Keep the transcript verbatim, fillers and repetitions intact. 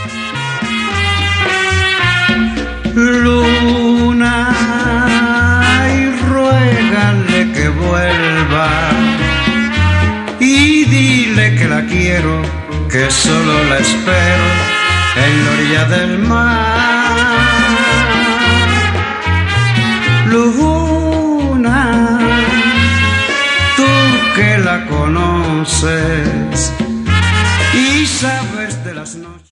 Luna, y ruégale que vuelva y dile que la quiero, que solo la espero en la orilla del mar. Luna, tú que la conoces y sabes de las noches.